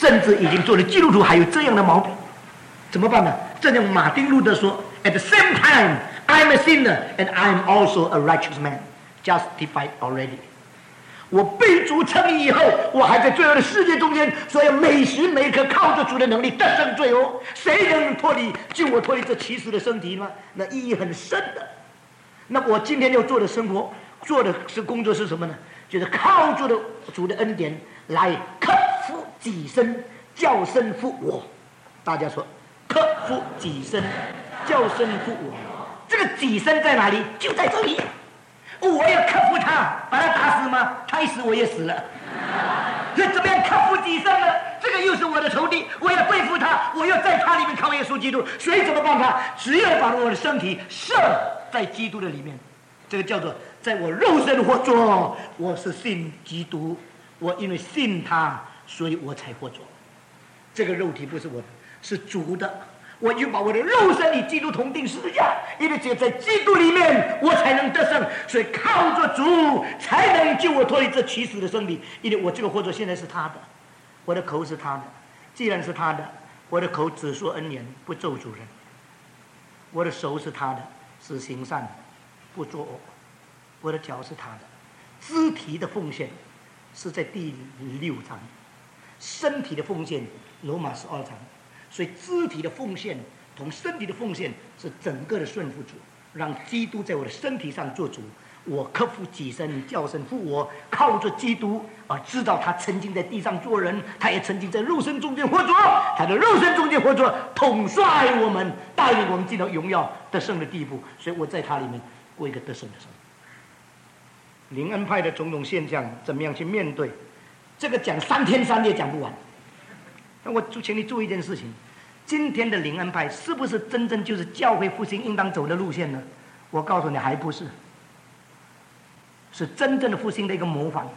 甚至已经做了基督徒还有这样的毛病，怎么办呢？正像马丁路德说 ：“At the same time, I'm a sinner and I'm also a righteous man, justified already。”我被主称义以后，我还在罪恶的世界中间，所以每时每刻靠着主的能力得胜罪恶。谁能救我脱离这奇死的身体呢？那意义很深的。那我今天要做的生活，做的工作是什么呢？就是靠着主的恩典来克服己身，叫身负我。大家说，克服己身，叫身负我。这个己身在哪里？就在这里。我要克服他，把他打死吗？他一死我也死了。所以怎么样克服己身呢？这个又是我的仇敌，我要对付他，我要在他里面靠耶稣基督。所以怎么办法？只要把我的身体设在基督的里面，这个叫做在我肉身活着。我是信基督，我因为信他，所以我才活着。这个肉体不是我的，是主的。我就把我的肉身与基督同定十字架，因为只有在基督里面我才能得胜，所以靠着主才能救我脱离这起死的生命。因为我这个活着现在是他的，我的口是他的，既然是他的，我的口只说恩言不咒主人，我的手是他的，是行善不作恶，我的脚是他的。肢体的奉献是在第6章，身体的奉献罗马12章。所以肢体的奉献同身体的奉献是整个的顺服主，让基督在我的身体上做主。我克服己身，叫身负我，靠着基督而知道他曾经在地上做人，他也曾经在肉身中间活着，他的肉身中间活着，统帅我们，带领我们进到荣耀得胜的地步。所以我在他里面过一个得胜的生活。灵恩派的种种现象怎么样去面对？这个讲3天3夜讲不完。那我请你注意一件事情，今天的灵恩派是不是真正就是教会复兴应当走的路线呢？我告诉你，还不是，是真正的复兴的一个模仿。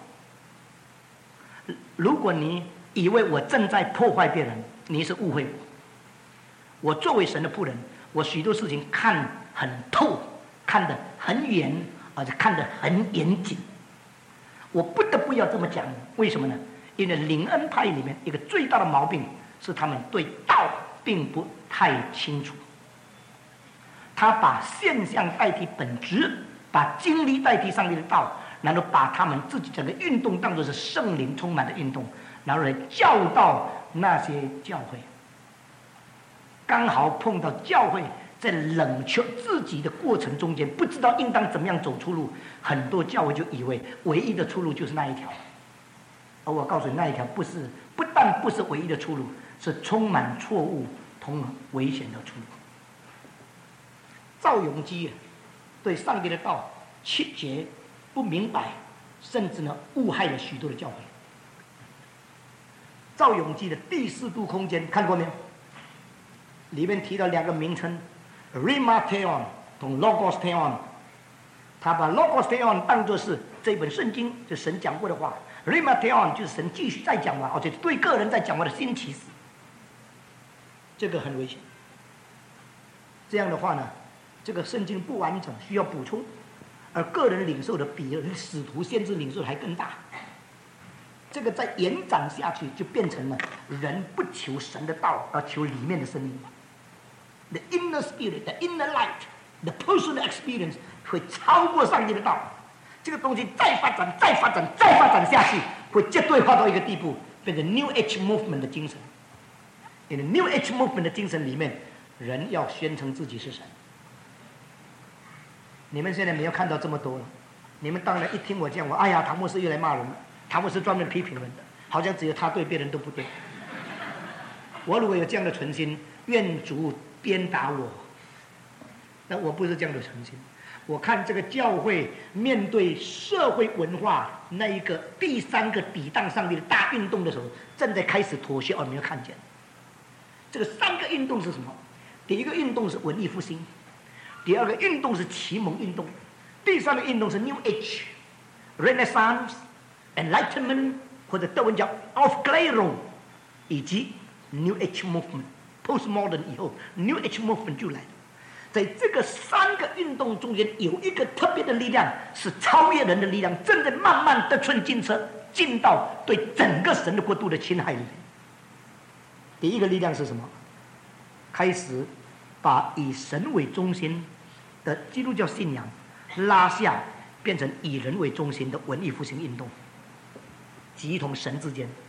如果你以为我正在破坏别人，你是误会我。我作为神的仆人，我许多事情看很透，看得很远，而且看得很严谨。我不得不要这么讲，为什么呢？因为灵恩派里面一个最大的毛病是他们对道并不太清楚，他把现象代替本质，把经历代替上帝的道，然后把他们自己整个运动当作是圣灵充满的运动，然后来教导那些教会。刚好碰到教会在冷却自己的过程中间，不知道应当怎么样走出路，很多教会就以为唯一的出路就是那一条。而我告诉你，那一条不但不是唯一的出路，是充满错误同危险的出路。赵永基对上帝的道曲解不明白，甚至呢误害了许多的教会。赵永基的第4度空间看过没有？里面提到2个名称 Rhema Theon 同 Logos Theon， 他把 Logos Theon 当作是这本圣经，就神讲过的话。Rhema Theon 就是神继续在讲话，而且对个人在讲话的新启示，这个很危险。这样的话呢，这个圣经不完整，需要补充，而个人领受的比使徒先知领受的还更大。这个再延展下去，就变成了人不求神的道，而求里面的生命。The inner spirit, the inner light, the personal experience 会超过上帝的道。这个东西再发展下去，会绝对化到一个地步，变成 New Age Movement 的精神。因为 New Age Movement 的精神里面，人要宣称自己是神。你们现在没有看到这么多了，你们当然一听我讲，哎呀，唐牧师又来骂人了，唐牧师专门批评人的，好像只有他对，别人都不对。我如果有这样的存心，愿主鞭打我，那我不是这样的存心。我看这个教会面对社会文化那一个第3个抵挡上帝的大运动的时候，正在开始妥协，而没有看见。这个3个运动是什么？第一个运动是文艺复兴，第2个运动是启蒙运动，第3个运动是 New Age、Renaissance、Enlightenment 或者德文叫 Aufklärung， 以及 New Age Movement。Postmodern 以后 ，New Age Movement 就来了。在这个3个运动中间，有一个特别的力量，是超越人的力量，正在慢慢得寸进尺，进到对整个神的国度的侵害里面。 第一个力量是什么？开始把以神为中心的基督教信仰拉下，变成以人为中心的文艺复兴运动，即同神之间。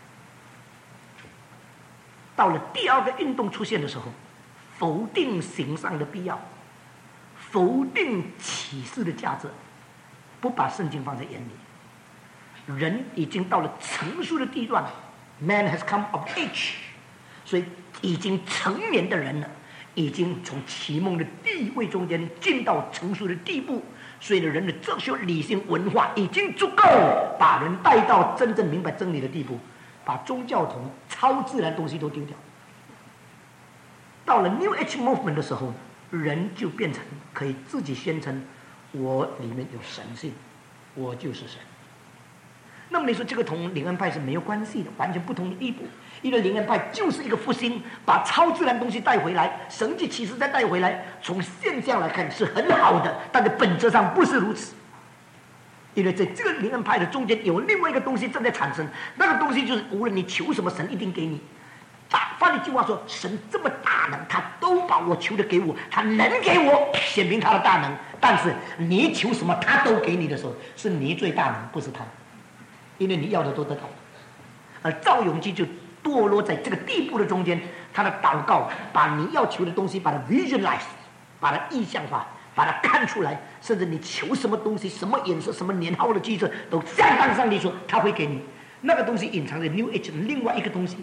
到了第二个运动出现的时候，否定形上的必要，否定启示的价值，不把圣经放在眼里。人已经到了成熟的地段 ，Man has come of age， 所以已经成年的人了，已经从启蒙的地位中间进到成熟的地步，所以人的哲学、理性、文化已经足够把人带到真正明白真理的地步，把宗教同超自然东西都丢掉。到了 New Age Movement 的时候，人就变成可以自己宣称我里面有神性，我就是神。那么你说这个同灵恩派是没有关系的，完全不同的地步。因为灵恩派就是一个复兴，把超自然东西带回来，神迹奇事再带回来，从现象来看是很好的，但是本质上不是如此。因为在这个灵恩派的中间有另外一个东西正在产生，那个东西就是无论你求什么，神一定给你。换一句话说，神这么大能，他都把我求的给我，他能给我，显明他的大能。但是你求什么，他都给你的时候，是你最大能，不是他，因为你要的都得到。而赵永基就堕落在这个地步的中间，他的祷告把你要求的东西，把它 visualize， 把它意象化，把它看出来，甚至你求什么东西，什么颜色，什么年号的机制，都相当上帝说他会给你。那个东西隐藏在 New Age 的另外一个东西。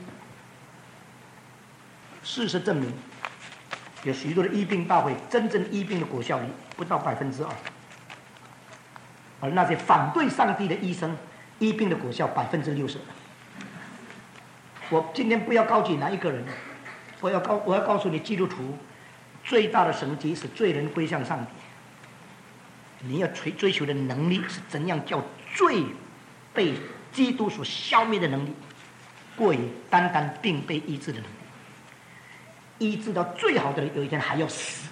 事实证明，有许多的医病大会，真正医病的果效率不到2%，而那些反对上帝的医生，医病的果效60%。我今天不要高举哪一个人，我要告诉你，基督徒最大的神迹是罪人归向上帝。你要追求的能力是怎样叫罪被基督所消灭的能力，过于单单病被医治的能力。医治到最好的人，有一天还要死。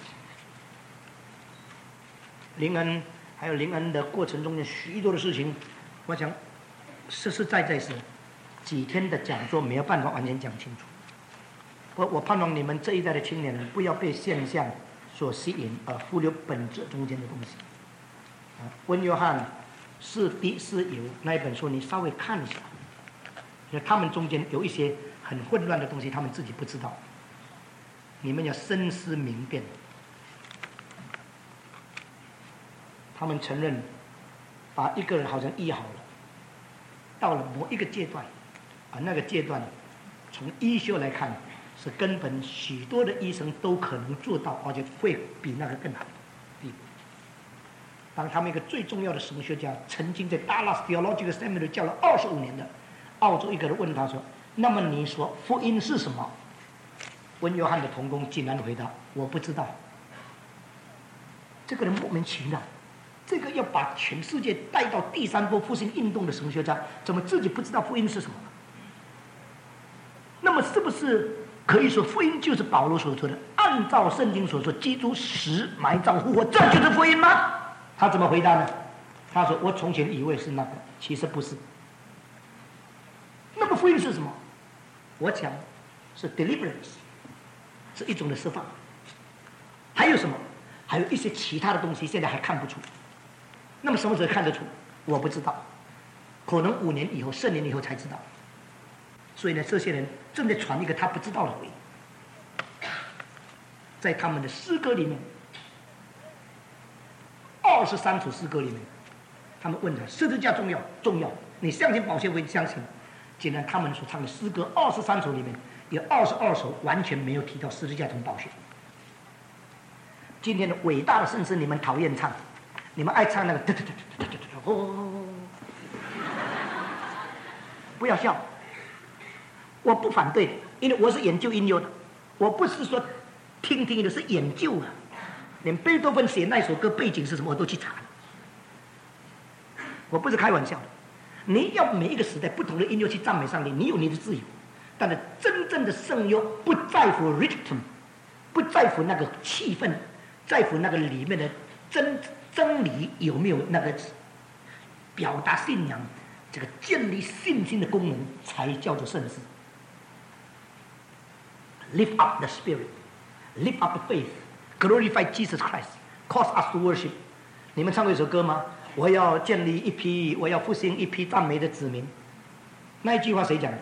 灵恩还有灵恩的过程中间许多的事情，我想实实在在是几天的讲座没有办法完全讲清楚。我盼望你们这一代的青年人不要被现象所吸引，而忽略本质中间的东西。温约翰是敌是友那一本书，你稍微看一下，因为他们中间有一些很混乱的东西，他们自己不知道。你们要深思明辨。他们承认，把一个人好像医好了，到了某一个阶段，而那个阶段，从医学来看，是根本许多的医生都可能做到，而且会比那个更好的地步。当他们一个最重要的神学家，曾经在 Dallas Theological Seminary 教了25年的澳洲一个人问他说：“那么你说福音是什么？”温约翰的同工竟然回答：“我不知道。”这个人莫名其妙，这个要把全世界带到第3波复兴运动的神学家，怎么自己不知道福音是什么？那么是不是可以说福音就是保罗所说的，按照圣经所说，基督死、埋葬、复活，这就是福音吗？他怎么回答呢？他说：“我从前以为是那个，其实不是。”那么福音是什么？我讲是 deliverance。是一种的释放，还有什么？还有一些其他的东西，现在还看不出。那么什么时候看得出？我不知道，可能5年以后、10年以后才知道。所以呢，这些人正在传一个他不知道的福音。在他们的诗歌里面，23首诗歌里面，他们问他十字架重要，重要。你相信保险会相信？竟然他们所唱的诗歌23首里面，有22首完全没有提到十字架同宝血。今天的伟大的圣诗，你们讨厌唱，你们爱唱那个不要笑，我不反对，因为我是研究音乐的，我不是说听听的，是研究啊。连贝多芬写那首歌背景是什么，我都去查，我不是开玩笑的。你要每一个时代不同的音乐去赞美上帝，你有你的自由。但是真正的圣乐不在乎 rhythm， 不在乎那个气氛，在乎那个里面的真理有没有那个表达信仰，这个建立信心的功能，才叫做圣诗。 lift up the spirit, lift up the faith, glorify Jesus Christ, cause us to worship。你们唱过一首歌吗？我要建立一批，我要复兴一批赞美的子民。那一句话谁讲的？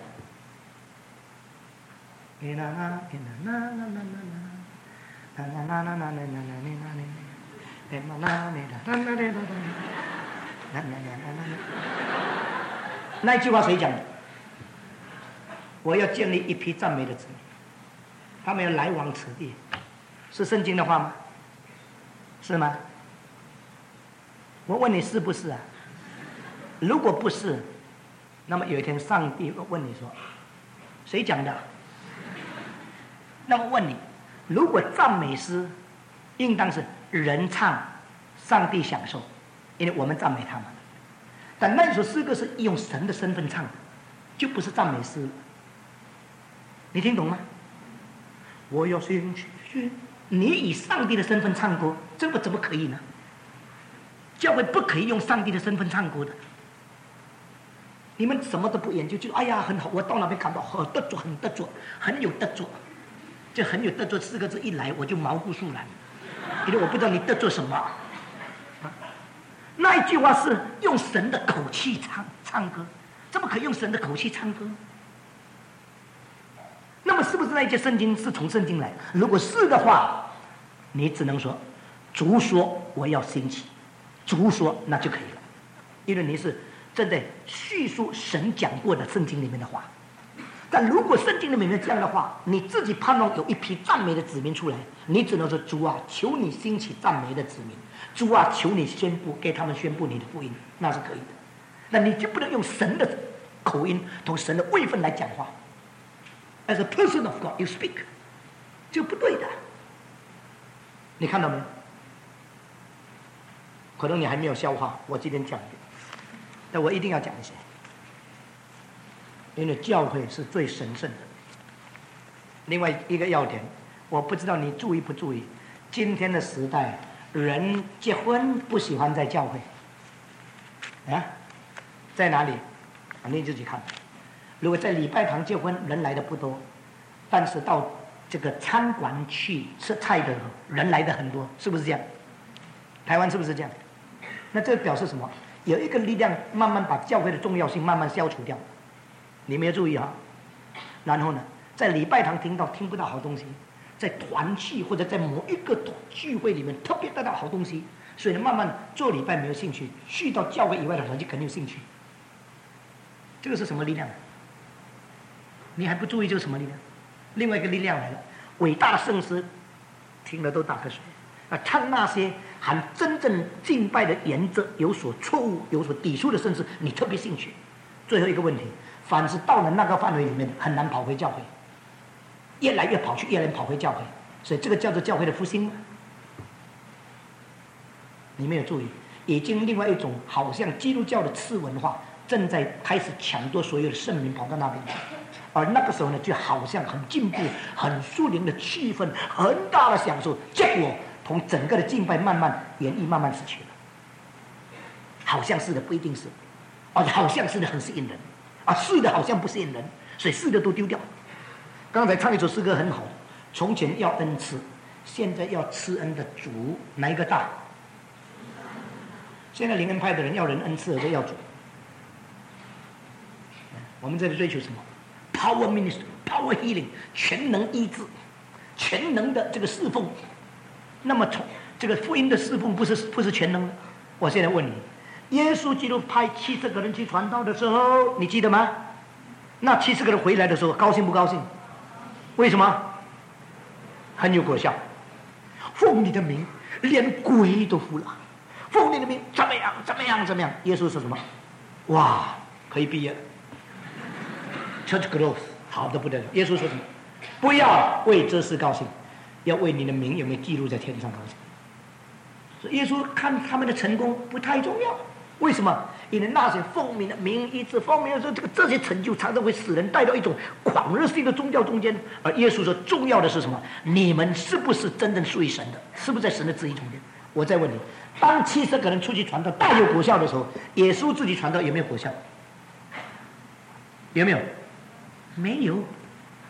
那一句话谁讲的？我要建立一批赞美的子民，他们要来往此地，是圣经的话吗？是吗？我问你是不是啊？如果不是，那么有一天上帝会问你说，谁讲的？那么问你，如果赞美诗应当是人唱，上帝享受，因为我们赞美他们，但那一首诗歌是用神的身份唱的，就不是赞美诗了。你听懂吗？我要兴起，你以上帝的身份唱歌，这个怎么可以呢？教会不可以用上帝的身份唱歌的。你们什么都不研究，就哎呀很好，我到那边看到很得着，很得着，很有得着。这很有得着4个字一来，我就毛骨悚然，因为我不知道你得着什么。那一句话是用神的口气唱歌，怎么可以用神的口气唱歌？那么是不是那一节圣经是从圣经来的？如果是的话，你只能说主说我要兴起，主说那就可以了，因为你是正在叙述神讲过的圣经里面的话。但如果圣经里面没有这样的话，你自己盼望有一批赞美的子民出来，你只能说主啊，求你兴起赞美的子民，主啊，求你宣布，给他们宣布你的福音，那是可以的。那你就不能用神的口音同神的位分来讲话。As a person of God, you speak， 就不对的。你看到没有？可能你还没有消化我今天讲的，但我一定要讲一些，因为教会是最神圣的。另外一个要点，我不知道你注意不注意，今天的时代，人结婚不喜欢在教会，啊，在哪里？你自己看。如果在礼拜堂结婚，人来的不多，但是到这个餐馆去吃菜的人来的很多，是不是这样？台湾是不是这样？那这表示什么？有一个力量慢慢把教会的重要性慢慢消除掉，你没有注意啊？然后呢，在礼拜堂听不到好东西，在团契或者在某一个聚会里面特别得到好东西，所以慢慢做礼拜没有兴趣，去到教会以外的团契肯定有兴趣。这个是什么力量？你还不注意这是什么力量？另外一个力量来了，伟大的圣诗听了都打瞌睡啊！唱那些含真正敬拜的原则有所错误、有所抵触的圣诗，你特别兴趣。最后一个问题，凡是到了那个范围里面，很难跑回教会，越来越跑去，越来越跑回教会，所以这个叫做教会的复兴。你没有注意，已经另外一种好像基督教的次文化正在开始抢夺所有的圣民跑到那边去。而那个时候呢，就好像很进步、很肃灵的气氛，很大的享受，结果同整个的敬拜慢慢原意慢慢失去了。好像是的，不一定是；而好像是的，很吸引人；是的，好像不吸引人，所以是的都丢掉。刚才唱一首诗歌很好，从前要恩赐，现在要赐恩的主，哪一个大？现在灵恩派的人要人恩赐，而要主。我们这里追求什么？Power ministry, power healing， 全能医治，全能的这个侍奉。那么从这个福音的侍奉不是全能的。我现在问你，耶稣基督派70个人去传道的时候，你记得吗？那70个人回来的时候，高兴不高兴？为什么？很有果效。奉你的名，连鬼都服了。奉你的名，怎么样？怎么样？怎么样？耶稣说什么？哇，可以毕业了。Church growth 好的不得了。耶稣说什么？不要为这事高兴，要为你的名有没有记录在天上高兴。所以耶稣看他们的成功不太重要，为什么？因为那些奉你的名医治，奉名的时候，这些成就常常会使人带到一种狂热性的宗教中间。而耶稣说，重要的是什么？你们是不是真正属于神的？是不是在神的旨意中间？我再问你，当70个人出去传道大有果效的时候，耶稣自己传道有没有果效？有没有？没有，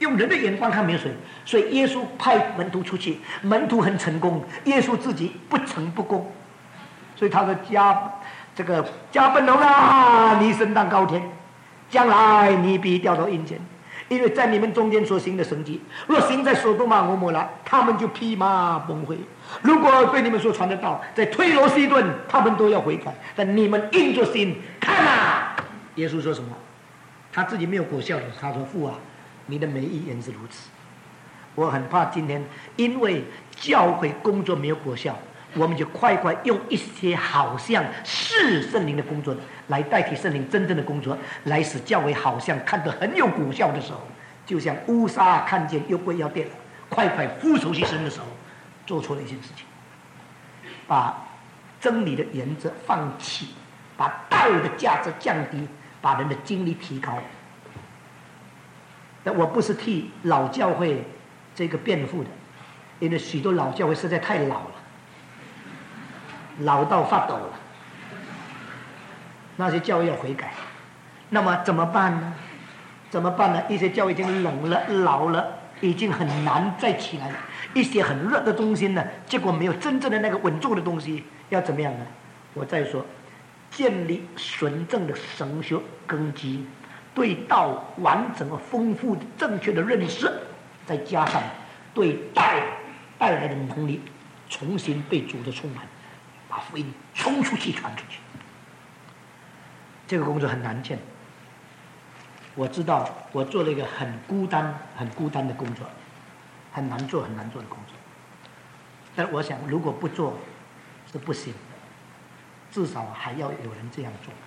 用人的眼光看没有水。所以耶稣派门徒出去，门徒很成功，耶稣自己不成不功。所以他说加本农啊，你升到高天，将来你必掉到阴间，因为在你们中间所行的神迹，若行在所多玛俄摩拉，他们就披麻崩溃；如果对你们所传的道，在推罗西顿，他们都要悔改。但你们硬着心看啊！耶稣说什么？他自己没有果效的，他说：“父啊，你的美意原是如此。”我很怕今天因为教会工作没有果效，我们就快用一些好像是圣灵的工作来代替圣灵真正的工作，来使教会好像看得很有果效的时候，就像乌撒看见约柜要变了，快俯首去身的时候，做错了一件事情，把真理的原则放弃，把道的价值降低，把人的精力提高。但我不是替老教会这个辩护的，因为许多老教会实在太老了，老到发抖了，那些教会要悔改。那么怎么办呢？怎么办呢？一些教会已经冷了、老了，已经很难再起来了。一些很热的东西呢，结果没有真正的那个稳重的东西，要怎么样呢？我再说，建立纯正的神学根基，对道完整而丰富的正确的认识，再加上对带来的能力，重新被主的充满，把福音冲出去传出去。这个工作很难见，我知道我做了一个很孤单的工作，很难做的工作。但我想，如果不做是不行的，至少还要有人这样做。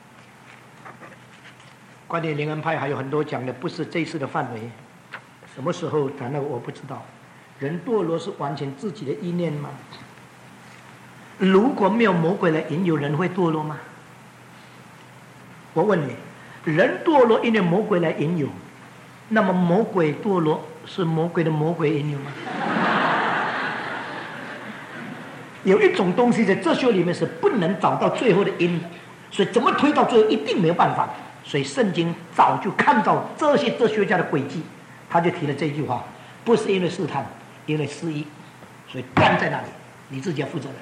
关于灵恩派还有很多讲的，不是这次的范围。什么时候谈到我不知道。人堕落是完全自己的意念吗？如果没有魔鬼来引诱，人会堕落吗？我问你，人堕落因为魔鬼来引诱，那么魔鬼堕落是魔鬼的魔鬼引诱吗？有一种东西在哲学里面是不能找到最后的因的，所以怎么推到最后一定没有办法。所以圣经早就看到这些哲学家的轨迹，他就提了这句话：不是因为试探，因为失意，所以断在那里，你自己要负责任。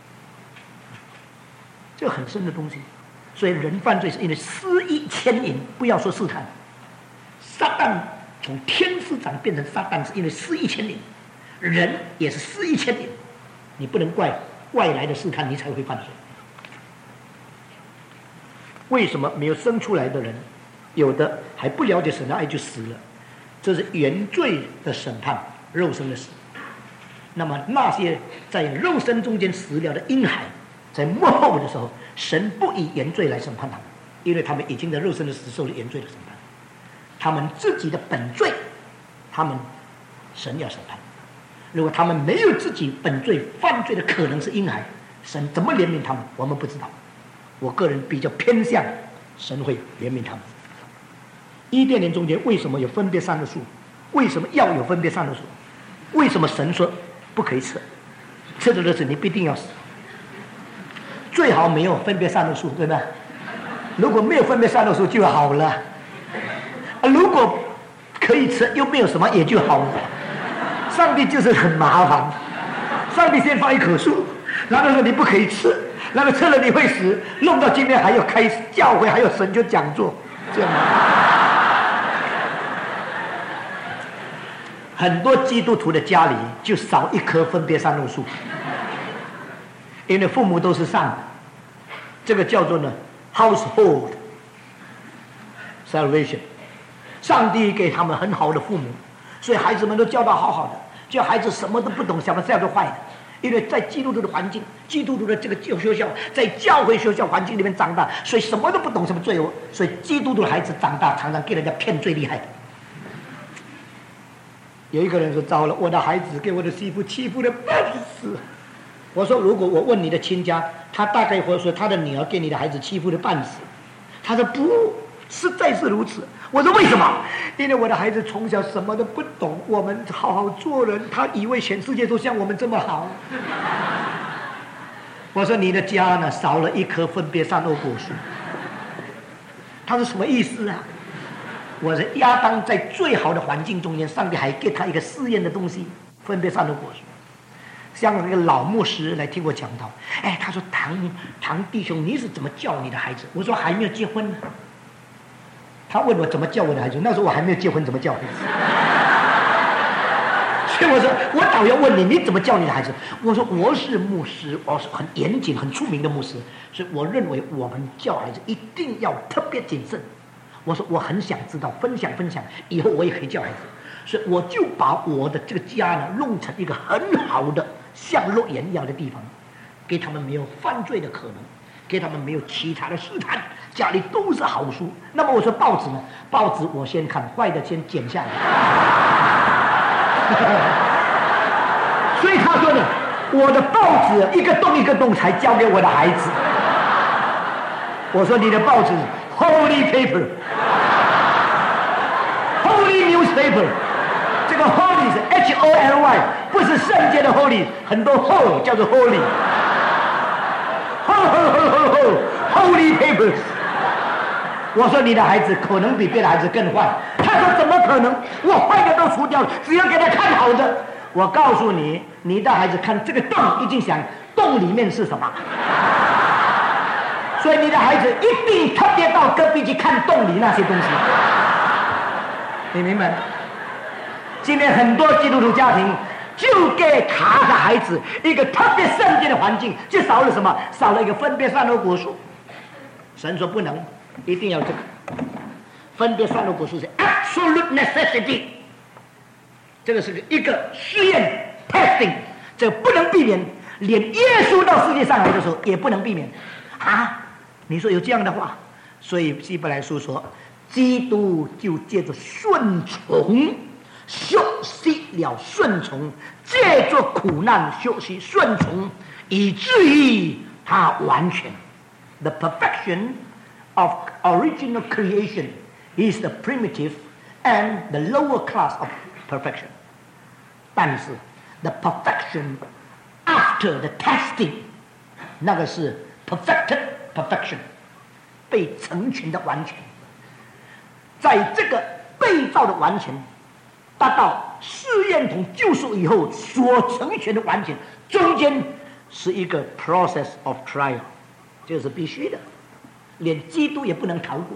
这很深的东西。所以人犯罪是因为失意牵引，不要说试探。撒旦从天使长变成撒旦是因为失意牵引，人也是失意牵引，你不能怪外来的试探，你才会犯罪。为什么没有生出来的人，有的还不了解神的爱就死了？这是原罪的审判，肉身的死。那么那些在肉身中间死了的婴孩，在末后的时候，神不以原罪来审判他们，因为他们已经在肉身的死受了原罪的审判。他们自己的本罪，神要审判。如果他们没有自己本罪犯罪的可能是婴孩，神怎么怜悯他们，我们不知道。我个人比较偏向神会怜悯他们。伊甸园中间为什么有分别善恶树？为什么要有分别善恶树？为什么神说不可以吃？吃的日子你必定要死。最好没有分别善恶树，对吧？如果没有分别善恶树就好了。如果可以吃又没有什么也就好了。上帝就是很麻烦，上帝先放一棵树，然后说你不可以吃。那个吃了你会死，弄到今天还要开教会，还有神就讲座，这样很多基督徒的家里就少一棵分别善恶树，因为父母都是善的，这个叫做呢 household salvation， 上帝给他们很好的父母，所以孩子们都教导好好的，叫孩子什么都不懂，想这样就坏的。因为在基督徒的环境，基督徒的这个学校，在教会学校环境里面长大，所以什么都不懂什么罪恶，所以基督徒的孩子长大常常给人家骗最厉害的。有一个人说：糟了，我的孩子给我的媳妇欺负的半死。我说：如果我问你的亲家，他大概会说他的女儿给你的孩子欺负的半死。他说不，实在是如此。我说为什么？因为我的孩子从小什么都不懂，我们好好做人，他以为全世界都像我们这么好。我说你的家呢少了一棵分别善恶果树。他说什么意思啊？ 我是亚当在最好的环境中间，上帝还给他一个试验的东西，分别善恶果树。像那个老牧师来听我讲到，他说唐弟兄，你是怎么教你的孩子？我说还没有结婚呢。他问我怎么教我的孩子，那时候我还没有结婚，怎么教孩子？所以我说，我倒要问你，你怎么教你的孩子？我说我是牧师，我是很严谨、很出名的牧师，所以我认为我们教孩子一定要特别谨慎。我说我很想知道，分享，以后我也可以教孩子，所以我就把我的这个家呢弄成一个很好的像乐园一样的地方，给他们没有犯罪的可能，给他们没有其他的试探，家里都是好书。那么我说报纸呢？报纸我先看，坏的先剪下来。所以他说呢，我的报纸一个洞一个洞才交给我的孩子。我说你的报纸 Holy Paper，Holy Newspaper， 这个 Holy 是 HOLY， 不是圣洁的 Holy， 很多 Ho 叫做 Holy，Holy Papers。我说你的孩子可能比别的孩子更坏。他说怎么可能？我坏的都除掉了，只要给他看好的。我告诉你，你的孩子看这个洞，一定想洞里面是什么。所以你的孩子一定特别到隔壁去看洞里那些东西。你明白吗？今天很多基督徒家庭就给他的孩子一个特别圣洁的环境，就少了什么？少了一个分别善恶果树。神说不能，一定要这个分别善恶果树是 absolute necessity， 这个是一个试验 testing， 这不能避免，连耶稣到世界上来的时候也不能避免啊！你说有这样的话，所以希伯来书说，基督就借着顺从学习了顺从，借着苦难学习顺从，以至于他完全。The perfection of original creation is the primitive and the lower class of perfection. 但是 the perfection after the testing， 那个是 perfected perfection， 被成全的完全。在这个被造的完全达到试验同救赎以后所成全的完全，中间是一个 process of trial， 这是必须的，连基督也不能逃过。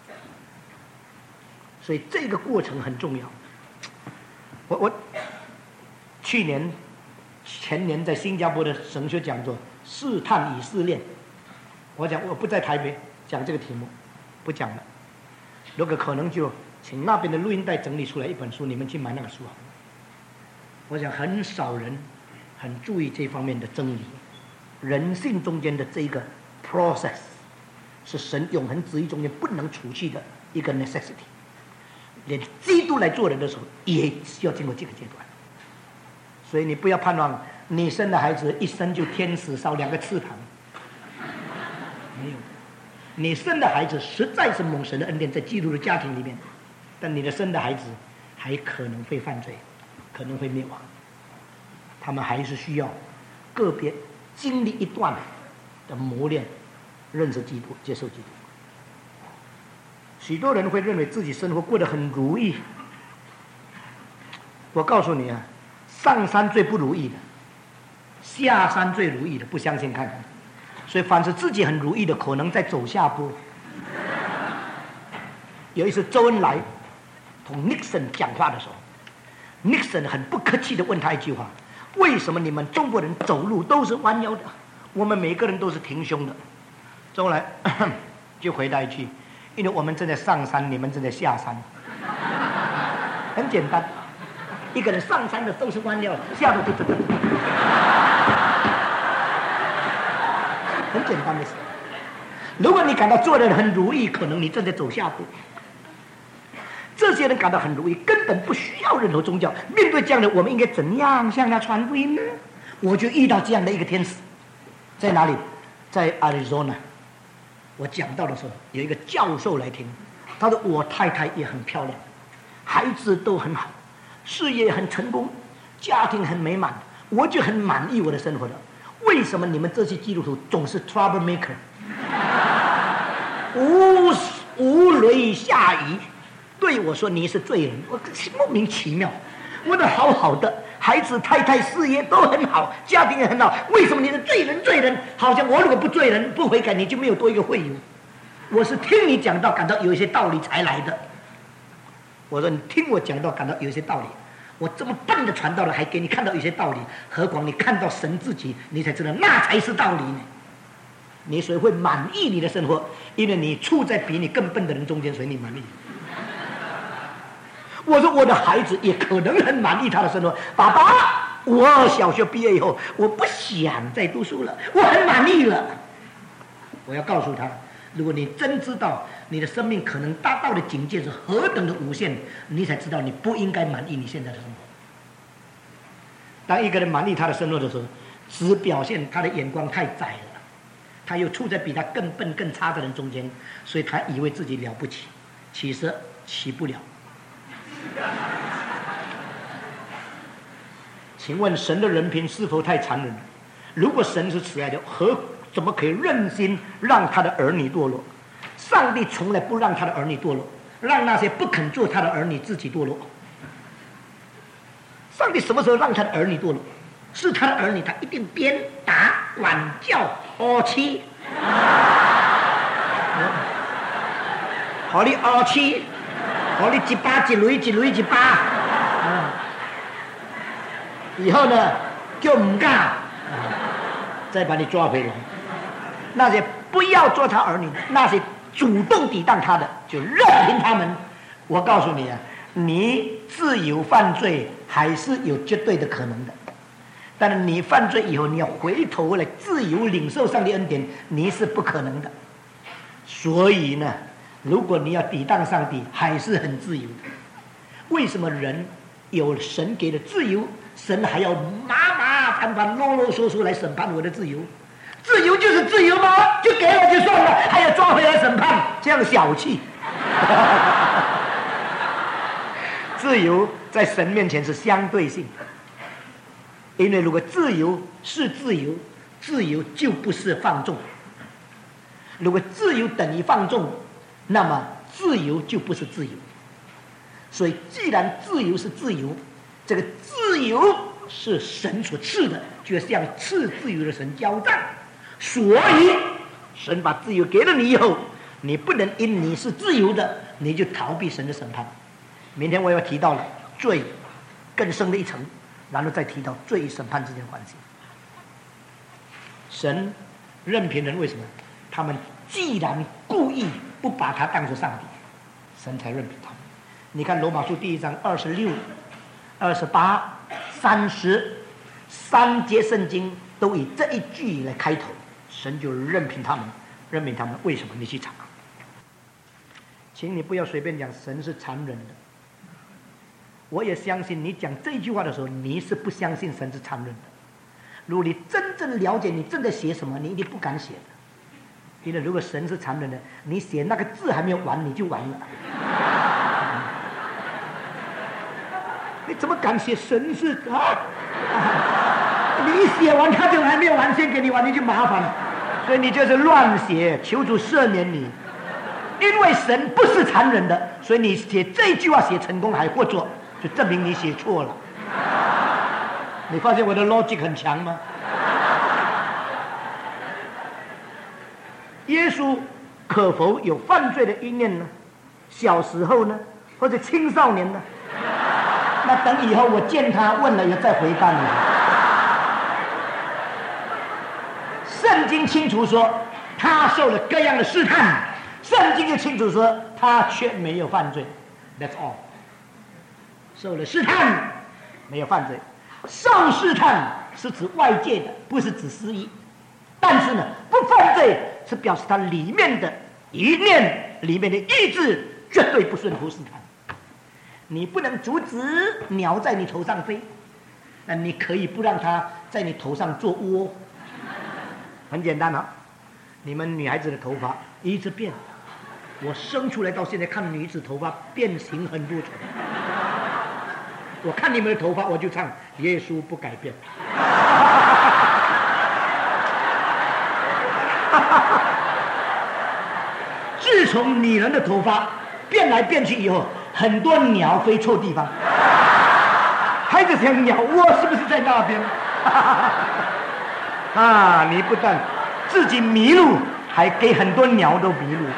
所以这个过程很重要。我去年前年在新加坡的神学讲座试探与试炼，我讲我不在台北讲这个题目，不讲了。如果可能就请那边的录音带整理出来一本书，你们去买那个书好了。我想很少人很注意这方面的真理，人性中间的这一个 process 是神永恒旨意中间不能除去的一个 necessity， 连基督来做人的时候也需要经过这个阶段。所以你不要盼望你生的孩子一生就天使少2个翅膀，没有。你生的孩子实在是蒙神的恩典，在基督的家庭里面，但你的生的孩子还可能会犯罪，可能会灭亡，他们还是需要个别经历一段的磨练，认识基督，接受基督。许多人会认为自己生活过得很如意，我告诉你啊，上山最不如意的，下山最如意的，不相信看看。所以凡是自己很如意的，可能在走下坡。有一次周恩来同 Nixon 讲话的时候， Nixon 很不客气地问他一句话：为什么你们中国人走路都是弯腰的，我们每个人都是挺胸的？周恩来就回答一句：因为我们正在上山，你们正在下山。很简单，一个人上山的都是弯腰，下的就很简单的事。如果你感到做人很如意，可能你正在走下坡。这些人感到很如意，根本不需要任何宗教。面对这样的，我们应该怎样向他传福音呢？我就遇到这样的一个天使，在哪里？在 Arizona。我讲到的时候，有一个教授来听，他说我太太也很漂亮，孩子都很好，事业很成功，家庭很美满，我就很满意我的生活的。为什么你们这些基督徒总是 trouble maker？ 无雷下雨， 对我说你是罪人，我莫名其妙。我的好好的孩子、太太、事业都很好，家庭也很好，为什么你是罪人？罪人，好像我如果不罪人、不悔改，你就没有多一个会友。我是听你讲到感到有一些道理才来的。我说你听我讲到感到有一些道理，我这么笨的传道了，还给你看到一些道理，何况你看到神自己，你才知道那才是道理呢。你谁会满意你的生活？因为你处在比你更笨的人中间，所以你满意。我说我的孩子也可能很满意他的生活，爸爸，我小学毕业以后，我不想再读书了，我很满意了。我要告诉他，如果你真知道你的生命可能达到的境界是何等的无限，你才知道你不应该满意你现在的生活。当一个人满意他的生活的时候，只表现他的眼光太窄了，他又处在比他更笨更差的人中间，所以他以为自己了不起，其实起不了。请问神的人品是否太残忍了？如果神是慈爱的，怎么可以任心让他的儿女堕落？上帝从来不让他的儿女堕落，让那些不肯做他的儿女自己堕落。上帝什么时候让他的儿女堕落？是他的儿女，他一定鞭打、管教、恶欺，好你恶欺，好你一巴一雷一雷一巴，以后呢就唔干，再把你抓回来。那些不要做他儿女，那些主动抵挡他的，就任凭他们。我告诉你啊，你自由犯罪还是有绝对的可能的，但是你犯罪以后，你要回头来自由领受上帝恩典，你是不可能的。所以呢，如果你要抵挡上帝，还是很自由的。为什么人有神给的自由，神还要麻麻烦烦、啰啰嗦嗦来审判我的自由？自由就是自由吗？就给了就算了，还要抓回来审判，这样小气。自由在神面前是相对性的，因为如果自由是自由，自由就不是放纵；如果自由等于放纵，那么自由就不是自由。所以，既然自由是自由，这个自由是神所赐的，就要向赐自由的神交账。所以，神把自由给了你以后，你不能因你是自由的，你就逃避神的审判。明天我要提到了罪更深的一层，然后再提到罪与审判之间的关系。神任凭人，为什么？他们既然故意不把他当作上帝，神才任凭他们。你看罗马书第1章26、28、30 3节圣经都以这一句来开头，神就任凭他们，任凭他们。为什么？你去查。请你不要随便讲神是残忍的。我也相信你讲这句话的时候，你是不相信神是残忍的。如果你真正了解你正在写什么，你一定不敢写的。因为如果神是残忍的，你写那个字还没有完，你就完了。你怎么敢写神是啊？你写完他就还没有完，先给你完，你就麻烦了。所以你就是乱写，求主赦免你。因为神不是残忍的，所以你写这句话写成功还或错，就证明你写错了。你发现我的逻辑很强吗？耶稣可否有犯罪的一念呢？小时候呢，或者青少年呢？那等以后我见他问了也再回答你。圣经清楚说他受了各样的试探，圣经就清楚说他却没有犯罪。 That's all。 受了试探没有犯罪，受试探是指外界的，不是指私意。但是呢，不犯罪是表示他里面的一念里面的意志绝对不顺服试探。你不能阻止鸟在你头上飞，那你可以不让它在你头上做窝。很简单啊，你们女孩子的头发一直变，我生出来到现在看女子头发变形很多种。我看你们的头发，我就唱耶稣不改变。自从女人的头发变来变去以后， 很多鸟飞错地方，孩子想鸟窝是不是在那边？啊，你不但自己迷路，还给很多鸟都迷路。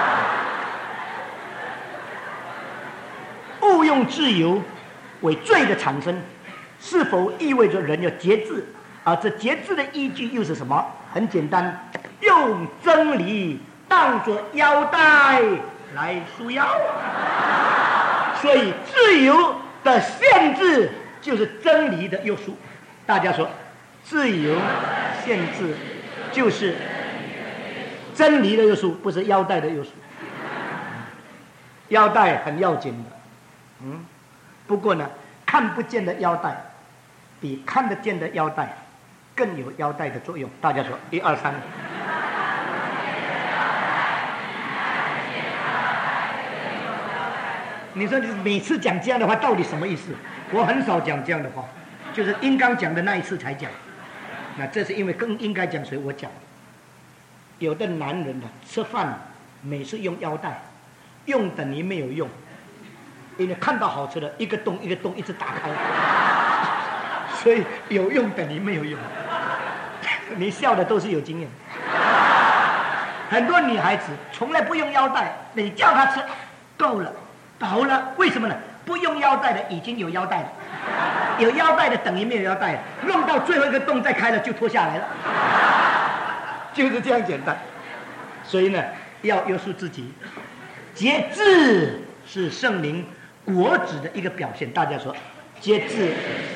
误用自由为罪的产生，是否意味着人要节制？而这节制的依据又是什么？很简单，用真理当作腰带来束腰。所以自由的限制就是真理的约束。大家说，自由限制就是真理的约束，不是腰带的约束。腰带很要紧的，不过呢，看不见的腰带比看得见的腰带更有腰带的作用。大家说，1、2、3。你说你每次讲这样的话，到底什么意思？我很少讲这样的话，就是应刚讲的那一次才讲。那这是因为更应该讲，所以我讲。有的男人呢，吃饭每次用腰带，用等于没有用，因为看到好吃的，一个洞一个洞一直打开，所以有用等于没有用。你笑的都是有经验。很多女孩子从来不用腰带，你叫她吃，够了。饱了，为什么呢？不用腰带的已经有腰带了，有腰带的等于没有腰带了，弄到最后一个洞再开了就脱下来了，就是这样简单。所以呢，要约束自己，节制是圣灵果子的一个表现。大家说，节制，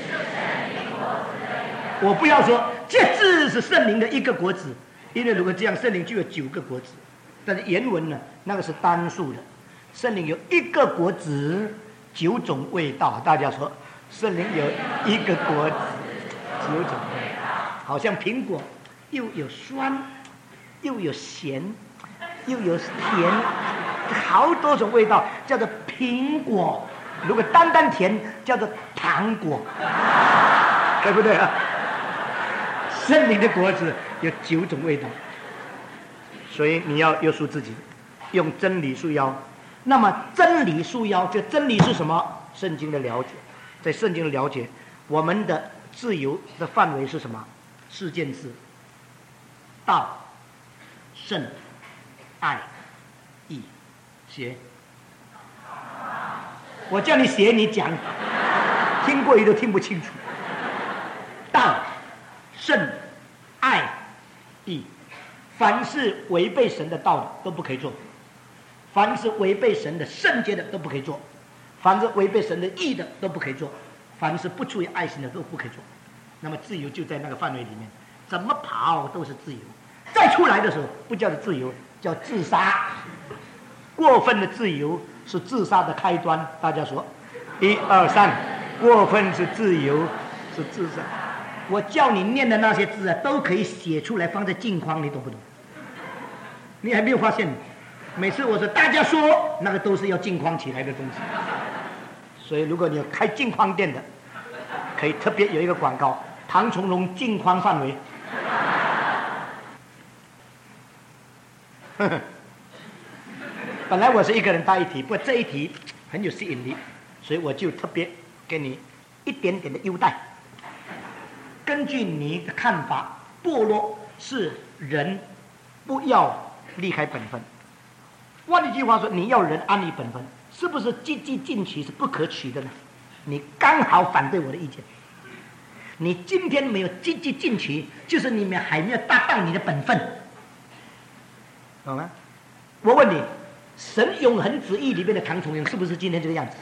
我不要说节制是圣灵的一个果子，因为如果这样，圣灵就有9个果子，但是原文呢，那个是单数的。圣灵有一个果子，9种味道。大家说，圣灵有一个果子，9种味道，好像苹果，又有酸，又有咸，又有甜，好多种味道，叫做苹果。如果单单甜，叫做糖果，对不对啊？圣灵的果子有9种味道，所以你要约束自己，用真理束腰。那么真理束腰，这真理是什么？圣经的了解，在圣经的了解，我们的自由的范围是什么？4件事：道、圣、爱、义、邪。我叫你写，你讲，听过也都听不清楚。道、圣、爱、义，凡是违背神的道的都不可以做。凡是违背神的圣洁的都不可以做，凡是违背神的义的都不可以做，凡是不出于爱心的都不可以做。那么自由就在那个范围里面，怎么跑都是自由。再出来的时候不叫做自由，叫自杀。过分的自由是自杀的开端。大家说，1、2、3，过分是自由，是自杀。我叫你念的那些字啊，都可以写出来放在镜框，你懂不懂？你还没有发现？每次我说大家说，那个都是要镜框起来的东西。所以如果你有开镜框店的，可以特别有一个广告：唐崇荣镜框范围。本来我是一个人带一题，不过这一题很有吸引力，所以我就特别给你一点点的优待。根据你的看法，堕落是人不要离开本分。换一句话说，你要人安于本分，是不是积极进取是不可取的呢？你刚好反对我的意见。你今天没有积极进取，就是你们还没有达到你的本分，懂吗？我问你，神永恒旨意里面的唐崇荣是不是今天这个样子？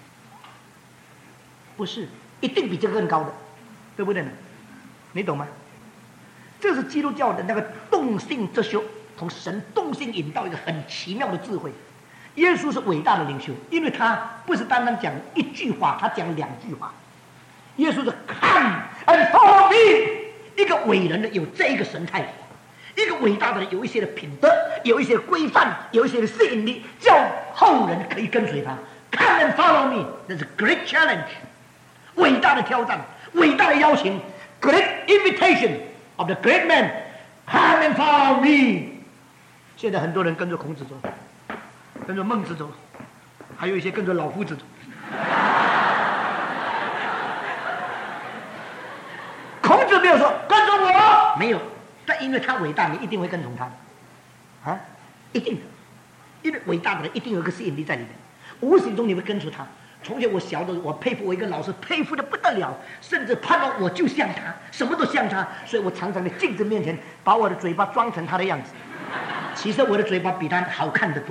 不是，一定比这个更高的，对不对呢？你懂吗？这是基督教的那个动性哲学，从神动性引到一个很奇妙的智慧。耶稣是伟大的领袖，因为他不是单单讲一句话，他讲2句话。耶稣是 Come and follow me， 一个伟人的有这一个神态，一个伟大的人有一些的品德，有一些的规范，有一些的吸引力，叫后人可以跟随他。Come and follow me， 这是 great challenge， 伟大的挑战，伟大的邀请 ，great invitation of the great man。Come and follow me。现在很多人跟着孔子走，跟着孟子走， 还有一些跟着老夫子走。孔子没有说跟着我，没有，但因为他伟大，你一定会跟从他，啊，一定的，因为伟大的人一定有一个吸引力在里面，无形中你会跟随他。从前我小的，我佩服我一个老师，佩服的不得了，甚至盼望我就像他，什么都像他，所以我常常在镜子面前把我的嘴巴装成他的样子。其实我的嘴巴比他好看得多。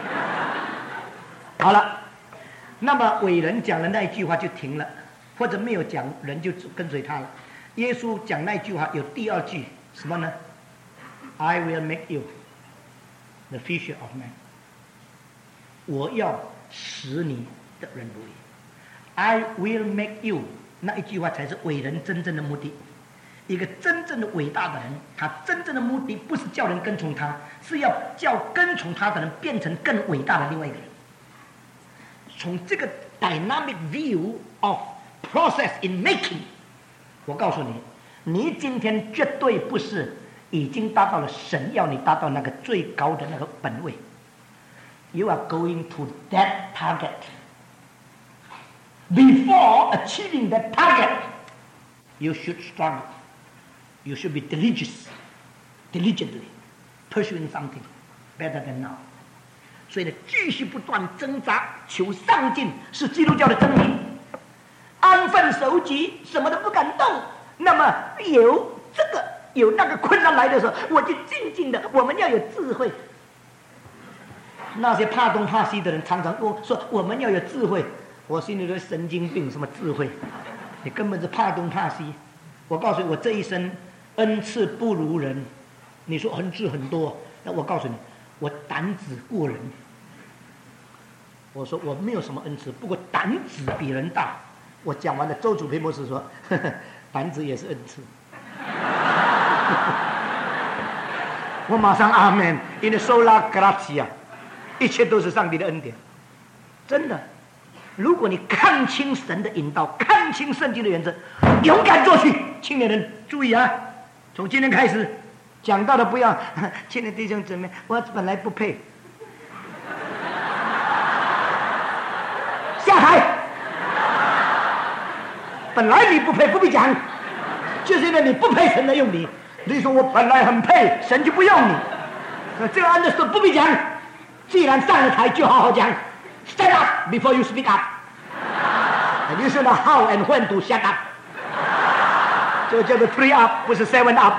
好了，那么伟人讲了那一句话就停了，或者没有讲，人就跟随他了。耶稣讲那句话有第二句什么呢 ？I will make you the fisher of men。我要使你的人如鱼。I will make you 那一句话才是伟人真正的目的。一个真正的伟大的人，他真正的目的不是叫人跟从他，是要叫跟从他的人变成更伟大的另外一个人。从这个 dynamic view of process in making， 我告诉你，你今天绝对不是已经达到了神要你达到那个最高的那个本位。You are going to that target. Before achieving that target, you should struggle. You should be diligently pursuing something better than now. 所以呢，继续不断挣扎，求上进，是基督教的真理。安分守己，什么都不敢动。那么有这个有那个困难来的时候，我就静静的。我们要有智慧。那些怕东怕西的人常常说我们要有智慧，我心里的神经病，什么智慧？你根本是怕东怕西。我告诉你，我这一生恩赐不如人。你说恩赐很多，那我告诉你，我胆子过人。我说我没有什么恩赐，不过胆子比人大。我讲完了，周主培博士说，呵呵，胆子也是恩赐。我马上阿门，因为sola gratia， 一切都是上帝的恩典。真的，如果你看清神的引导，看清圣经的原则，勇敢做去。青年人注意啊，从今天开始讲到的不要，亲爱的弟兄姊妹，我本来不配。下台。本来你不配，不必讲，就是因为你不配神来用你。你说我本来很配，神就不用你。这个 understood 不必讲，既然上了台，就好好讲。Stand up before you speak up. And you should know how and when to shut up. 这个叫做 3 up， 不是 7 up。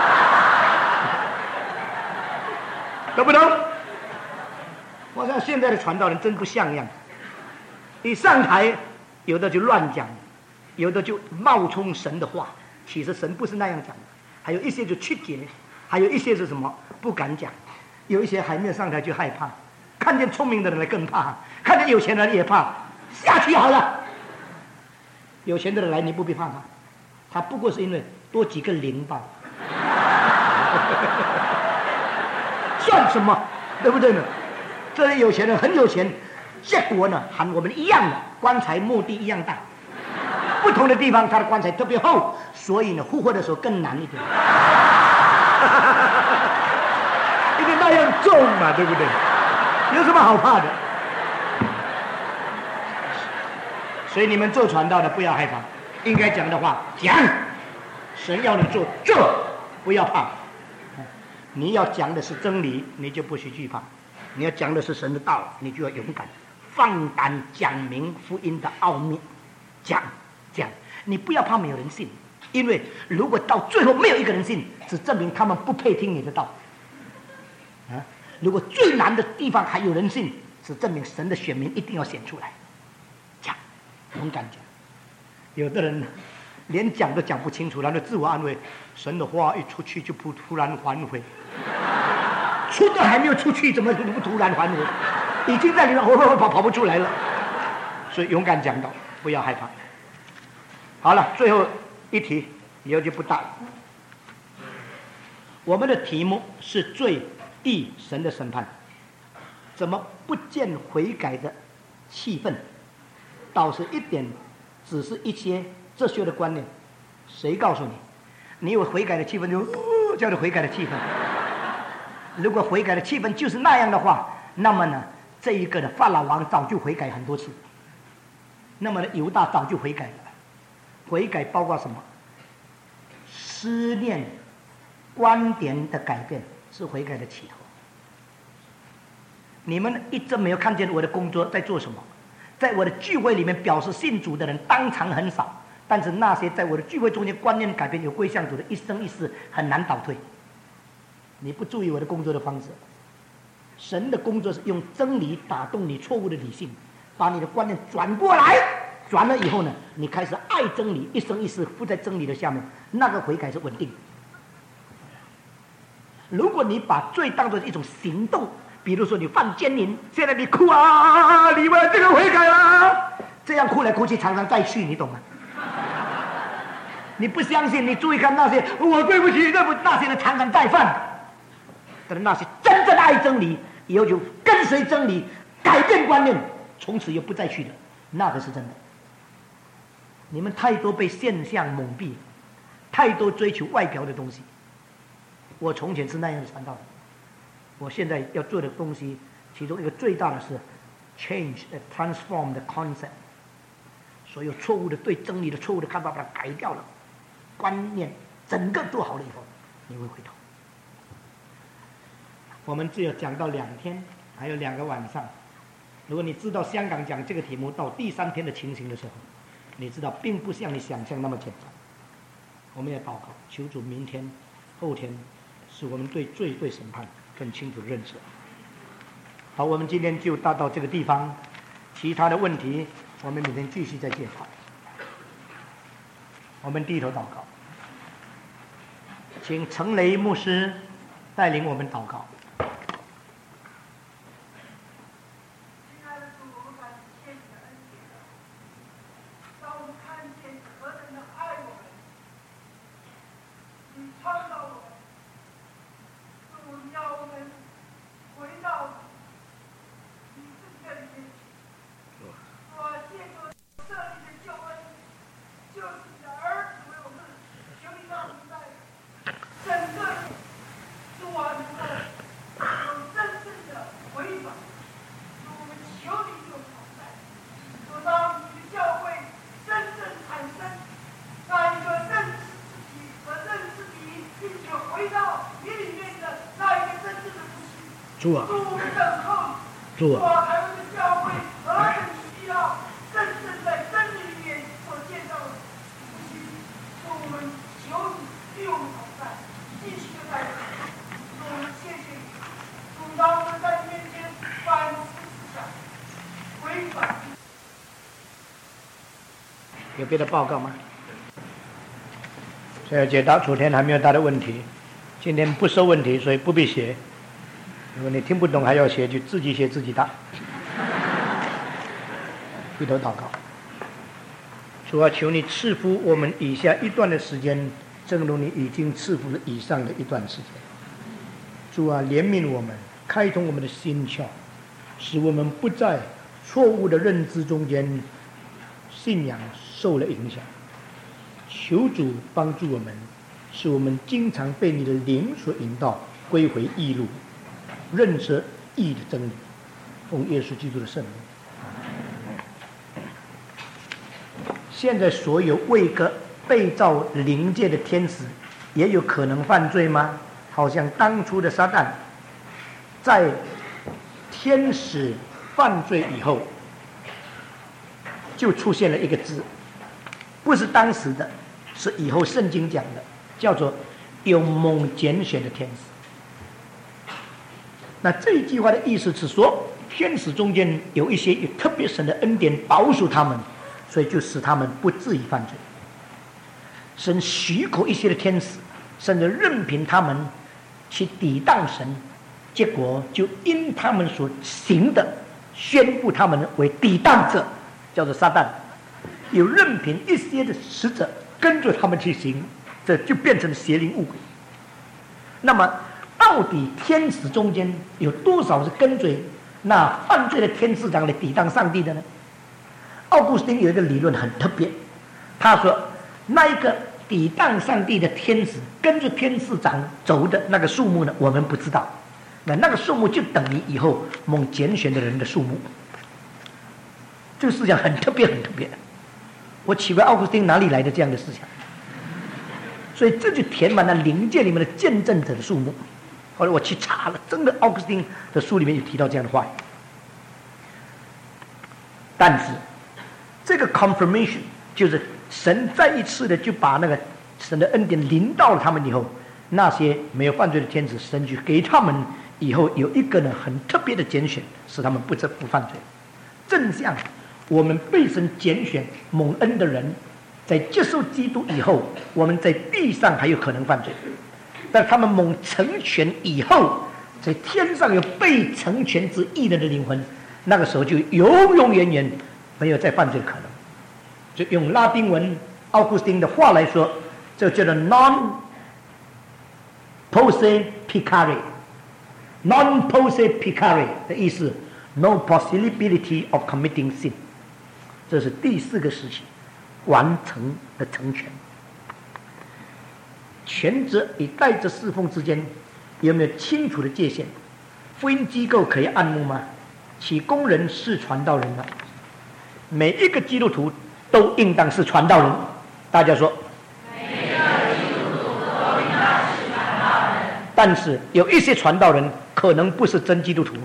懂不懂？我想现在的传道人真不像样。一上台，有的就乱讲，有的就冒充神的话，其实神不是那样讲的。还有一些就曲解，还有一些是什么不敢讲，有一些还没有上台就害怕，看见聪明的人来更怕，看见有钱人也怕，下去好了。有钱的人来你不必怕他不过是因为多几个零吧，算什么，对不对呢？这些有钱人很有钱，结果呢和我们一样的棺材墓地一样大。不同的地方，他的棺材特别厚，所以呢，复活的时候更难一点。因为那样重嘛，对不对？有什么好怕的？所以你们做传道的不要害怕，应该讲的话讲，神要你做，不要怕。你要讲的是真理，你就不许惧怕；你要讲的是神的道，你就要勇敢，放胆讲明福音的奥秘，讲。你不要怕没有人信，因为如果到最后没有一个人信，只证明他们不配听你的道。如果最难的地方还有人信，只证明神的选民一定要显出来。讲，勇敢讲。有的人连讲都讲不清楚，然后自我安慰，神的话一出去就不突然还回，出都还没有出去，怎么不突然还回？已经在里面跑不出来了。所以勇敢讲道，不要害怕。好了，最后一题，以后就不大了。我们的题目是罪地神的审判，怎么不见悔改的气氛？倒是一点，只是一些哲学的观念。谁告诉你？你有悔改的气氛就叫做悔改的气氛。如果悔改的气氛就是那样的话，那么呢， 这一个的法老王早就悔改很多次，那么呢犹大早就悔改了。悔改包括什么？思念、观点的改变是悔改的起头。你们一直没有看见我的工作在做什么？在我的聚会里面表示信主的人当场很少，但是那些在我的聚会中间观念改变有归向主的，一生一世很难倒退。你不注意我的工作的方式，神的工作是用真理打动你错误的理性，把你的观念转过来，转了以后呢，你开始爱真理，一生一世附在真理的下面，那个悔改是稳定的。如果你把罪当作一种行动，比如说你犯奸淫，现在你哭啊，你们这个悔改啊，这样哭来哭去，常常再去，你懂吗？你不相信，你注意看那些我对不起，那些人常常再犯。但是那些真正爱真理，以后就跟随真理，改变观念，从此又不再去了，那个是真的。你们太多被现象蒙蔽，太多追求外表的东西。我从前是那样的传道人，我现在要做的东西，其中一个最大的是 change transform the concept， 所有错误的对真理的错误的看法把它改掉了，观念整个做好了以后，你会回头。我们只有讲到2天，还有2个晚上。如果你知道香港讲这个题目到第3天的情形的时候，你知道并不像你想象那么简单。我们也祷告，求主明天、后天，使我们对罪、对审判更清楚的认识。好，我们今天就到这个地方，其他的问题我们明天继续再介绍。我们低头祷告，请陈雷牧师带领我们祷告。主啊，主啊，有别的报告吗？所以解答昨天还没有答的问题，今天不收问题，所以不必写。如果你听不懂还要写，就自己写自己答。低头祷告，主啊，求你赐福我们以下一段的时间，正如你已经赐福了以上的一段时间。主啊，怜悯我们，开通我们的心窍，使我们不在错误的认知中间，信仰受了影响。求主帮助我们，使我们经常被你的灵所引导，归回义路，认识义的真理，奉耶稣基督的圣名。现在所有为个被造灵界的天使，也有可能犯罪吗？好像当初的撒旦，在天使犯罪以后，就出现了一个字，不是当时的，是以后圣经讲的，叫做有蒙拣选的天使。那这一句话的意思是说，天使中间有一些有特别神的恩典保守他们，所以就使他们不至于犯罪。神许可一些的天使，甚至任凭他们去抵挡神，结果就因他们所行的，宣布他们为抵挡者，叫做撒旦。有任凭一些的使者跟着他们去行，这就变成邪灵误鬼。那么到底天使中间有多少是跟随那犯罪的天使长来抵挡上帝的呢？奥古斯丁有一个理论很特别，他说那一个抵挡上帝的天使跟着天使长走的那个数目呢，我们不知道， 那个数目就等于以后蒙拣选的人的数目。这个思想很特别，很特别。我奇怪奥古斯丁哪里来的这样的思想？所以这就填满了灵界里面的见证者的数目。后来我去查了，真的奥古斯丁的书里面有提到这样的话。但是这个 confirmation 就是神再一次的就把那个神的恩典临到了他们以后，那些没有犯罪的天使，神就给他们以后有一个呢很特别的拣选，使他们不犯罪。正像我们被神拣选蒙恩的人，在接受基督以后，我们在地上还有可能犯罪，但他们蒙成全以后，在天上有被成全之义人的灵魂，那个时候就永永远远没有再犯罪的可能。就用拉丁文奥古斯丁的话来说，这叫做 non posse pecare。non posse pecare 的意思 ，no possibility of committing sin。这是第4个时期完成的成全。全职与代职侍奉之间有没有清楚的界限？福音机构可以按牧吗？其工人是传道人吗？每一个基督徒都应当是传道人。大家说，每一个基督徒都应当是传道人。但是有一些传道人可能不是真基督徒。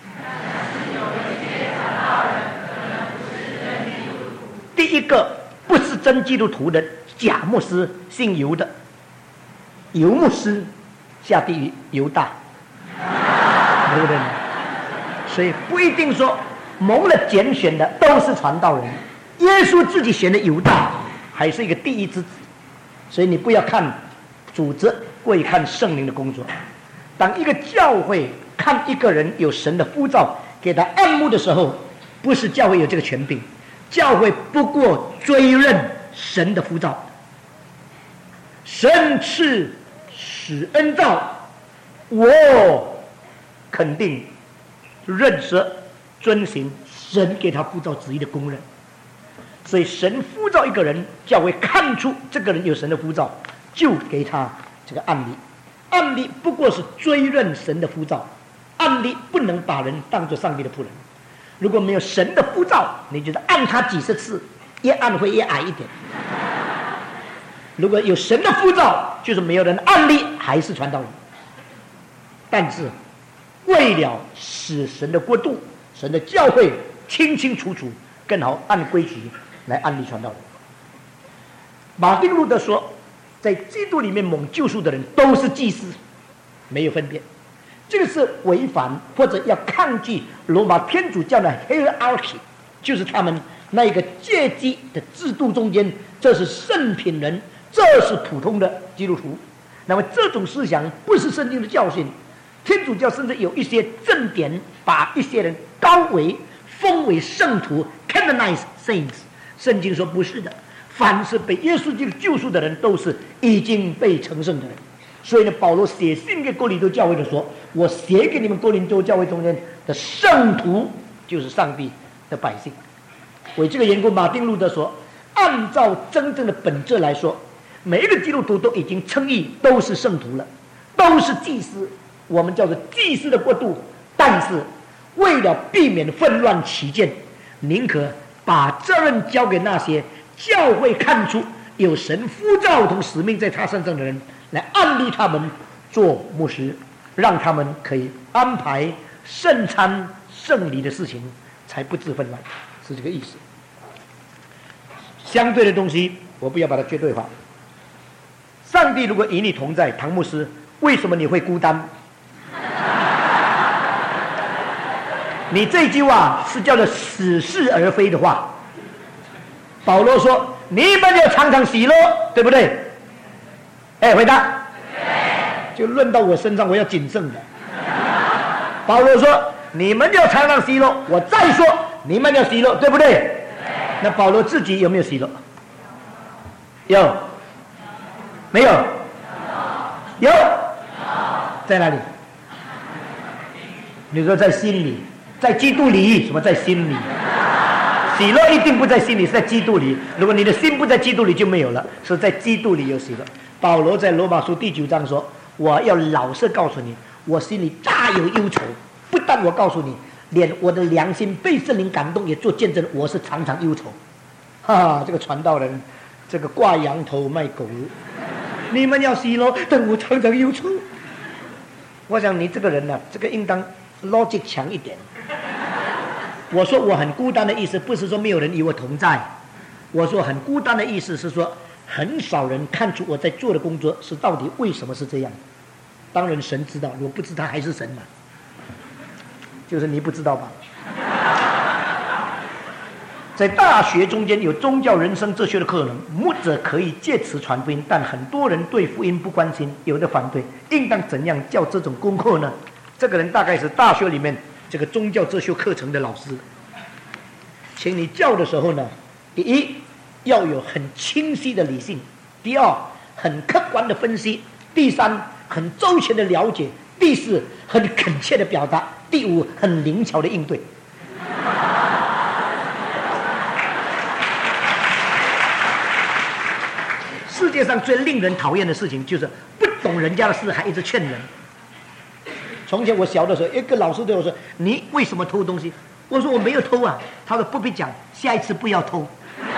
第一个不是真基督徒的假牧师，姓犹的，犹牧师下地狱犹大，对不对？所以不一定说蒙了拣选的都是传道人。耶稣自己选的犹大还是一个第一之子，所以你不要看组织，过于看圣灵的工作。当一个教会看一个人有神的呼召，给他按牧的时候，不是教会有这个权柄。教会不过追认神的呼召，神赐使恩召，我肯定认识遵行神给他呼召旨意的工人。所以神呼召一个人，教会看出这个人有神的呼召，就给他这个案例。案例不过是追认神的呼召，案例不能把人当作上帝的仆人。如果没有神的呼召，你觉得按他几十次，越按会越矮一点。如果有神的呼召，就是没有人按例还是传道人。但是为了使神的国度、神的教会清清楚楚，更好按规矩来按例传道人。马丁路德说，在基督里面蒙救赎的人都是祭司，没有分别。这个是违反或者要抗拒罗马天主教的 hierarchy， 就是他们那一个阶级的制度中间，这是圣品人，这是普通的基督徒。那么这种思想不是圣经的教训。天主教甚至有一些正典把一些人高为封为圣徒 canonized saints。圣经说不是的，凡是被耶稣基督救赎的人都是已经被成圣的人。所以呢，保罗写信给哥林多教会的说，我写给你们哥林多教会中间的圣徒就是上帝的百姓。为这个缘故，马丁路德说，按照真正的本质来说，每一个基督徒都已经称义，都是圣徒了，都是祭司，我们叫做祭司的国度。但是为了避免纷乱起见，宁可把责任交给那些教会看出有神呼召同使命在他身上的人，来安立他们做牧师，让他们可以安排圣餐圣礼的事情，才不致纷乱，是这个意思。相对的东西，我不要把它绝对化。上帝如果与你同在，唐牧师，为什么你会孤单？你这句话是叫做似是而非的话。保罗说：“你们要常常喜乐，对不对？”哎，回答。就论到我身上，我要谨慎的。保罗说：“你们要常常喜乐。”我再说，你们要喜乐，对不对？那保罗自己有没有喜乐？有。没有？有。在哪里？你说在心里，在基督里。什么在心里？喜乐一定不在心里，是在基督里。如果你的心不在基督里，就没有了。是在基督里有喜乐。保罗在罗马书第9章说：“我要老实告诉你， 我心里大有忧愁。不但我告诉你，连我的良心被圣灵感动，也做见证，我是常常忧愁。这个传道人，这个挂羊头卖狗肉，你们要喜乐，但我常常忧愁。我想你这个人呢，这个应当 logic 强一点。我说我很孤单的意思，不是说没有人与我同在。我说很孤单的意思是说，很少人看出我在做的工作是到底为什么是这样。当然神知道，如果不知道还是神嘛，就是你不知道吧。在大学中间有宗教人生哲学的课程，牧者可以借此传福音，但很多人对福音不关心，有的反对。应当怎样教这种功课呢？这个人大概是大学里面这个宗教哲学课程的老师。请你教的时候呢，第一要有很清晰的理性，第二很客观的分析，第三很周全的了解，第四很恳切的表达，第五很灵巧的应对。世界上最令人讨厌的事情就是不懂人家的事还一直劝人。从前我小的时候，一个老师对我说：“你为什么偷东西？”我说：“我没有偷啊。”他说：“不必讲，下一次不要偷。”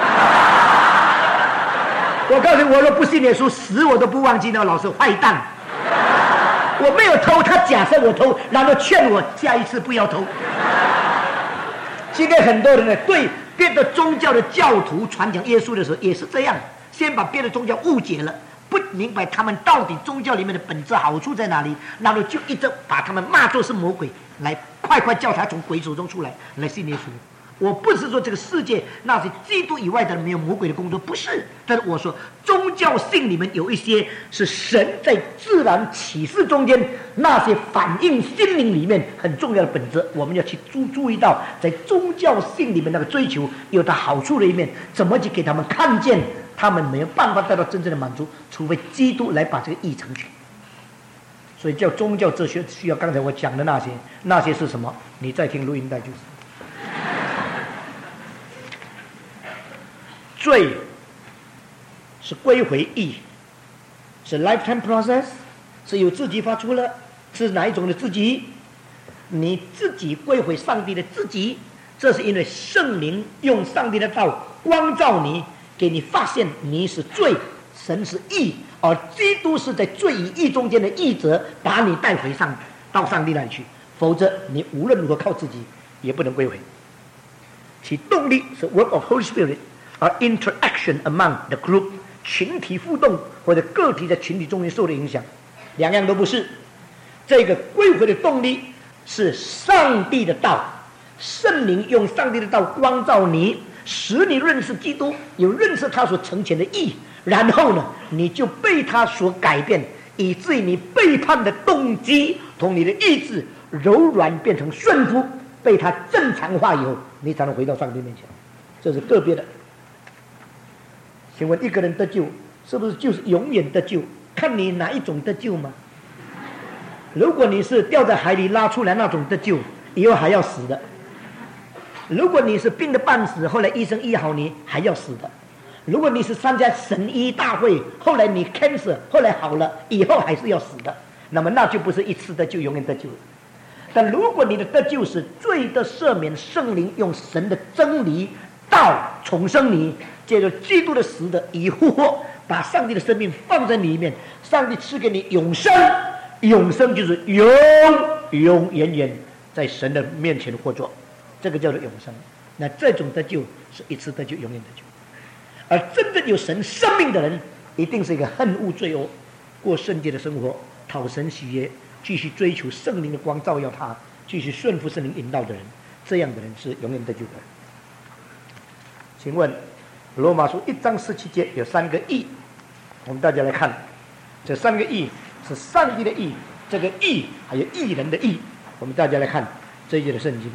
我告诉你，我若不信耶稣，死我都不忘记那个老师坏蛋。我没有偷，他假设我偷，然后劝我下一次不要偷。现在很多人呢，对别的宗教的教徒传讲耶稣的时候也是这样。先把别的宗教误解了，不明白他们到底宗教里面的本质好处在哪里，然后就一直把他们骂作是魔鬼，来快快叫他从鬼手中出来，来信耶稣。我不是说这个世界那些基督以外的人没有魔鬼的工作，不是。但是我说宗教性里面有一些是神在自然启示中间那些反映心灵里面很重要的本质，我们要去注意到在宗教性里面那个追求有它好处的一面，怎么去给他们看见。他们没有办法得到真正的满足，除非基督来把这个义成全。所以叫宗教哲学需要刚才我讲的那些是什么？你再听录音带就是。罪是归回义，是 lifetime process， 是由自己发出了，是哪一种的自己？你自己归回上帝的自己，这是因为圣灵用上帝的道光照你。给你发现你是罪，神是义，而基督是在罪与义中间的义者，把你带回到上帝那里去，否则你无论如何靠自己也不能归回。其动力是 work of Holy Spirit， 而 interaction among the group 群体互动或者个体在群体中间受的影响，两样都不是。这个归回的动力是上帝的道，圣灵用上帝的道光照你。使你认识基督，有认识他所成全的义，然后呢，你就被他所改变，以至于你背叛的动机同你的意志柔软变成顺服，被他正常化以后，你才能回到上帝面前。这是个别的。请问一个人得救，是不是就是永远得救？看你哪一种得救吗？如果你是掉在海里拉出来那种得救，以后还要死的。如果你是病得半死，后来医生医好你，还要死的；如果你是参加神医大会，后来你 cancer， 后来好了，以后还是要死的，那么那就不是一次得救，永远得救了。但如果你的得救是罪的赦免，圣灵用神的真理道重生你，借着基督的死的以复活，把上帝的生命放在里面，上帝赐给你永生，永生就是永永远远在神的面前活着。这个叫做永生。那这种得救是一次得救，永远得救。而真正有神生命的人，一定是一个恨恶罪恶，过圣洁的生活，讨神喜悦，继续追求圣灵的光照耀他，继续顺服圣灵引导的人。这样的人是永远得救的人。请问罗马书1章17节有3个义，我们大家来看，这3个义是上帝的义，这个义还有义人的义。我们大家来看这一节的圣经。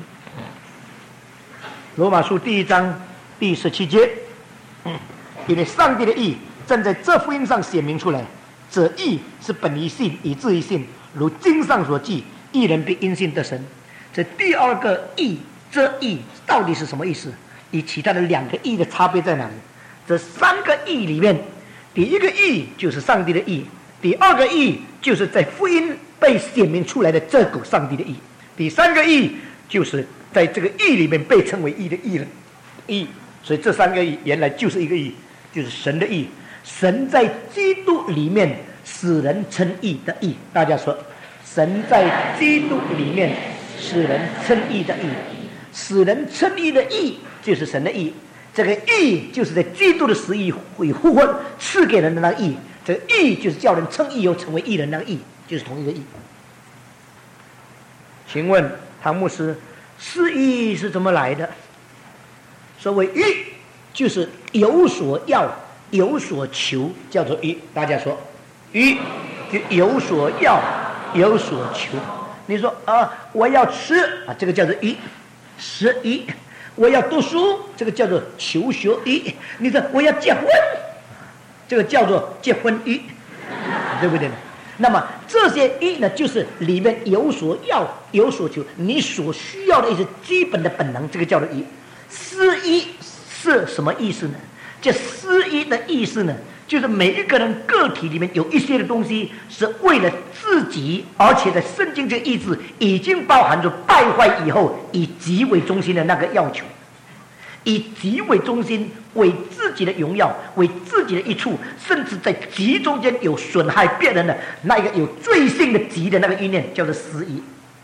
罗马书1章第17节，因为上帝的义正在这福音上显明出来，这义是本于信，以至于信，如经上所记，义人必因信得生。这第二个义，这义到底是什么意思？与其他的2个义的差别在哪里？这3个义里面，第一个义就是上帝的义，第二个义就是在福音被显明出来的这个上帝的义。第三个义就是在这个义里面被称为义的义人，义。所以这三个义原来就是一个义，就是神的义。神在基督里面使人称义的义。大家说，神在基督里面使人称义的义，使人称义的义就是神的义。这个义就是在基督的死义与复活赐给人的那个义。这个义就是叫人称义又成为义人那个义，就是同一个义。请问唐牧师，是义是怎么来的？所谓义，就是有所要有所求，叫做义。大家说，义就有所要有所求。你说我要吃这个叫做义，食义。我要读书，这个叫做求学义。你说我要结婚，这个叫做结婚义，对不对？那么这些义呢，就是里面有所要有所求，你所需要的一些基本的本能，这个叫做义。私义是什么意思呢？这私义的意思呢，就是每一个人个体里面有一些的东西是为了自己，而且在圣经这意志已经包含着败坏以后以己为中心的那个要求，以己为中心，为自己的荣耀，为自己的益处，甚至在己中间有损害别人的那一个有罪性的己的那个意念，叫做私义。